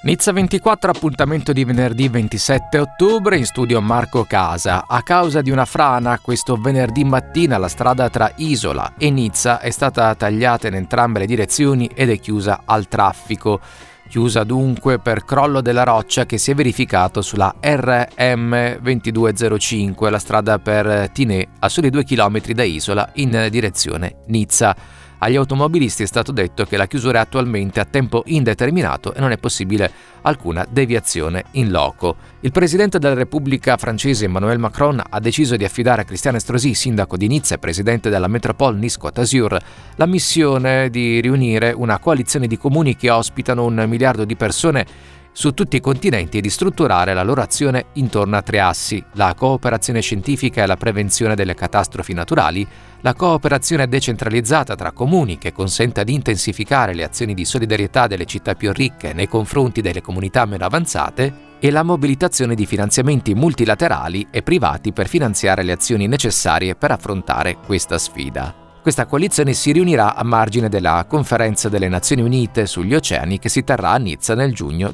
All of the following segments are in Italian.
Nizza 24, appuntamento di venerdì 27 ottobre, in studio Marco Casa. A causa di una frana, questo venerdì mattina la strada tra Isola e Nizza è stata tagliata in entrambe le direzioni ed è chiusa al traffico. Chiusa dunque per crollo della roccia che si è verificato sulla RM 2205, la strada per Tinè, a soli 2 chilometri da Isola in direzione Nizza. Agli automobilisti è stato detto che la chiusura è attualmente a tempo indeterminato e non è possibile alcuna deviazione in loco. Il presidente della Repubblica francese Emmanuel Macron ha deciso di affidare a Christian Estrosi, sindaco di Nizza e presidente della Métropole Nice-Côte d'Azur, la missione di riunire una coalizione di comuni che ospitano 1 miliardo di persone su tutti i continenti e di strutturare la loro azione intorno a 3 assi: la cooperazione scientifica e la prevenzione delle catastrofi naturali, la cooperazione decentralizzata tra comuni che consenta di intensificare le azioni di solidarietà delle città più ricche nei confronti delle comunità meno avanzate e la mobilitazione di finanziamenti multilaterali e privati per finanziare le azioni necessarie per affrontare questa sfida. Questa coalizione si riunirà a margine della Conferenza delle Nazioni Unite sugli oceani che si terrà a Nizza nel giugno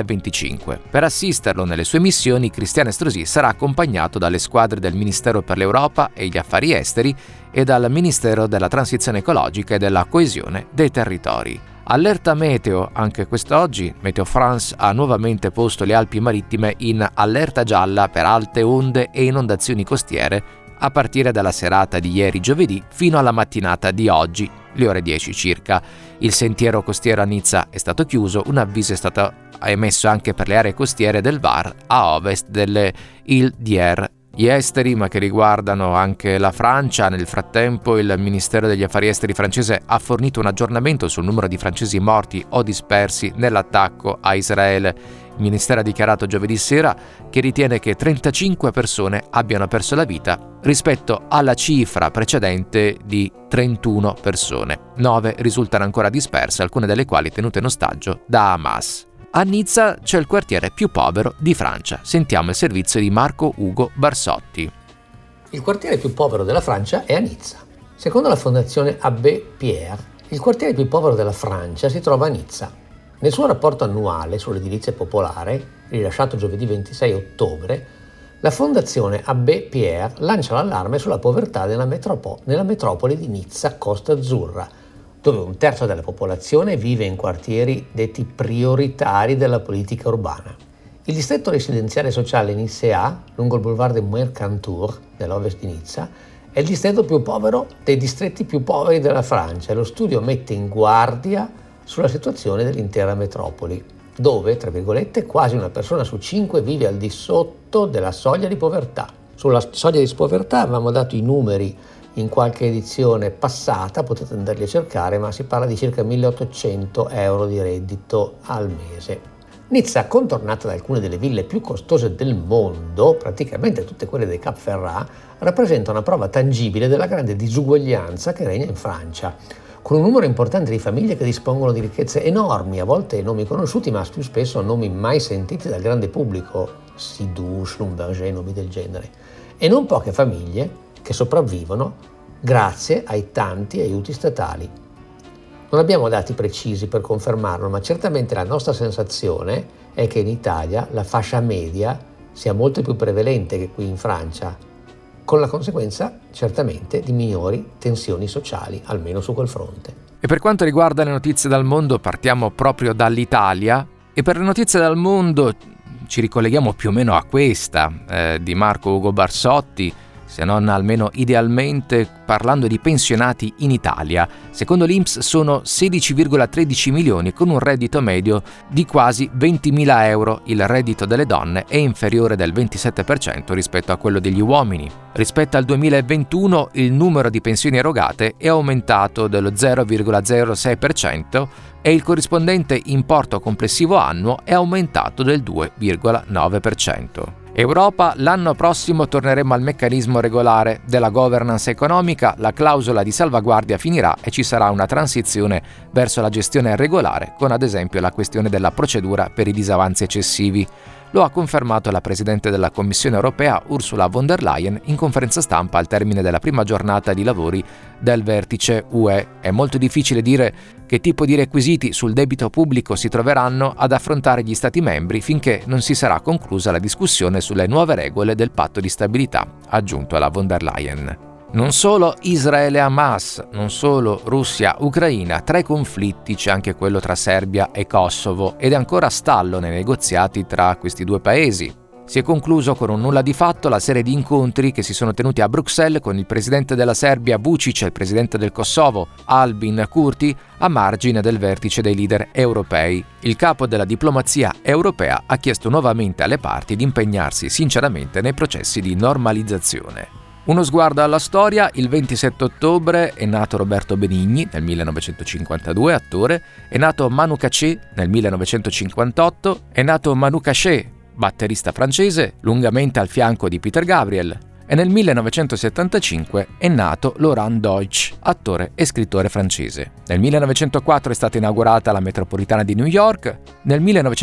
2025. Per assisterlo nelle sue missioni, Christian Estrosi sarà accompagnato dalle squadre del Ministero per l'Europa e gli Affari Esteri e dal Ministero della Transizione Ecologica e della Coesione dei Territori. Allerta meteo anche quest'oggi. Meteo France ha nuovamente posto le Alpi marittime in allerta gialla per alte onde e inondazioni costiere a partire dalla serata di ieri giovedì fino alla mattinata di oggi, le ore 10 circa. Il sentiero costiero a Nizza è stato chiuso, un avviso è stato emesso anche per le aree costiere del Var a ovest delle Îles d'Hyères. Gli esteri, ma che riguardano anche la Francia. Nel frattempo il Ministero degli Affari Esteri francese ha fornito un aggiornamento sul numero di francesi morti o dispersi nell'attacco a Israele. Il Ministero ha dichiarato giovedì sera che ritiene che 35 persone abbiano perso la vita rispetto alla cifra precedente di 31 persone. 9 risultano ancora disperse, alcune delle quali tenute in ostaggio da Hamas. A Nizza c'è il quartiere più povero di Francia. Sentiamo il servizio di Marco Ugo Barsotti. Il quartiere più povero della Francia è a Nizza. Secondo la fondazione Abbé Pierre, il quartiere più povero della Francia si trova a Nizza. Nel suo rapporto annuale sull'edilizia popolare, rilasciato giovedì 26 ottobre, la fondazione Abbé Pierre lancia l'allarme sulla povertà nella metropoli di Nizza Costa Azzurra, dove 1/3 della popolazione vive in quartieri detti prioritari della politica urbana. Il distretto residenziale sociale Nicea, lungo il boulevard de Mercantour, nell'ovest di Nizza, è il distretto più povero dei distretti più poveri della Francia e lo studio mette in guardia sulla situazione dell'intera metropoli, dove, tra virgolette, quasi 1 persona su 5 vive al di sotto della soglia di povertà. Sulla soglia di povertà avevamo dato i numeri in qualche edizione passata, potete andarli a cercare, ma si parla di circa 1.800 euro di reddito al mese. Nizza, contornata da alcune delle ville più costose del mondo, praticamente tutte quelle dei Cap Ferrat, rappresenta una prova tangibile della grande disuguaglianza che regna in Francia, con un numero importante di famiglie che dispongono di ricchezze enormi, a volte nomi conosciuti, ma più spesso nomi mai sentiti dal grande pubblico, Sidou, Schlumberger, nomi del genere, e non poche famiglie che sopravvivono grazie ai tanti aiuti statali. Non abbiamo dati precisi per confermarlo, ma certamente la nostra sensazione è che in Italia la fascia media sia molto più prevalente che qui in Francia, con la conseguenza certamente di minori tensioni sociali, almeno su quel fronte. E per quanto riguarda le notizie dal mondo, partiamo proprio dall'Italia, e per le notizie dal mondo ci ricolleghiamo più o meno a questa di Marco Ugo Barsotti, se non almeno idealmente, parlando di pensionati in Italia. Secondo l'INPS sono 16,13 milioni con un reddito medio di quasi 20.000 euro. Il reddito delle donne è inferiore del 27% rispetto a quello degli uomini. Rispetto al 2021 il numero di pensioni erogate è aumentato dello 0,06% e il corrispondente importo complessivo annuo è aumentato del 2,9%. Europa, l'anno prossimo torneremo al meccanismo regolare della governance economica, la clausola di salvaguardia finirà e ci sarà una transizione verso la gestione regolare, con ad esempio la questione della procedura per i disavanzi eccessivi. lo ha confermato la Presidente della Commissione europea Ursula von der Leyen in conferenza stampa al termine della prima giornata di lavori del vertice UE. È molto difficile dire che tipo di requisiti sul debito pubblico si troveranno ad affrontare gli Stati membri finché non si sarà conclusa la discussione sulle nuove regole del patto di stabilità, ha aggiunto la von der Leyen. Non solo Israele-Hamas, non solo Russia-Ucraina, tra i conflitti c'è anche quello tra Serbia e Kosovo ed è ancora stallo nei negoziati tra questi due paesi. Si è concluso con un nulla di fatto la serie di incontri che si sono tenuti a Bruxelles con il presidente della Serbia Vučić e il presidente del Kosovo Albin Kurti a margine del vertice dei leader europei. Il capo della diplomazia europea ha chiesto nuovamente alle parti di impegnarsi sinceramente nei processi di normalizzazione. Uno sguardo alla storia: il 27 ottobre è nato Roberto Benigni nel 1952, attore, è nato Manu Katché nel 1958, è nato Manu Katché, batterista francese, lungamente al fianco di Peter Gabriel, e nel 1975 è nato Laurent Deutsch, attore e scrittore francese. Nel 1904 è stata inaugurata la metropolitana di New York, nel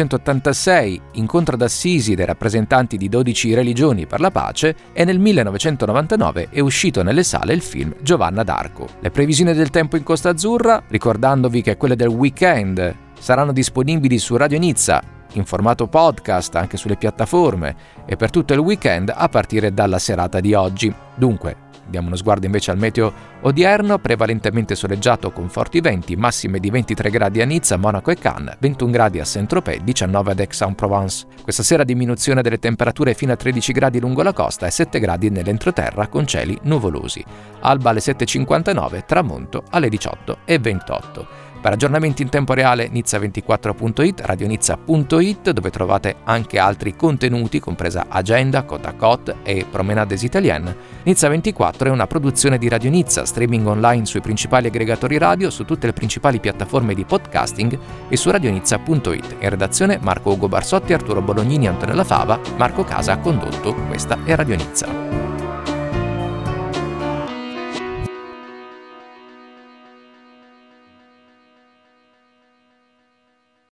1986 incontro d'Assisi dei rappresentanti di 12 religioni per la pace e nel 1999 è uscito nelle sale il film Giovanna d'Arco. Le previsioni del tempo in Costa Azzurra, ricordandovi che quelle del weekend saranno disponibili su Radio Nizza in formato podcast anche sulle piattaforme e per tutto il weekend a partire dalla serata di oggi. Dunque, diamo uno sguardo invece al meteo odierno: prevalentemente soleggiato con forti venti, massime di 23 gradi a Nizza, Monaco e Cannes, 21 gradi a Saint-Tropez, 19 ad Aix-en-Provence. Questa sera diminuzione delle temperature fino a 13 gradi lungo la costa e 7 gradi nell'entroterra con cieli nuvolosi. Alba alle 7.59, tramonto alle 18.28. Per aggiornamenti in tempo reale Nizza24.it, radionizza.it, dove trovate anche altri contenuti, compresa agenda, Côte à Côte e Promenades Italiennes. Nizza24 è una produzione di Radio Nizza, streaming online sui principali aggregatori radio, su tutte le principali piattaforme di podcasting e su radionizza.it. In redazione Marco Ugo Barsotti, Arturo Bolognini, Antonella Fava, Marco Casa ha condotto. Questa è Radio Nizza.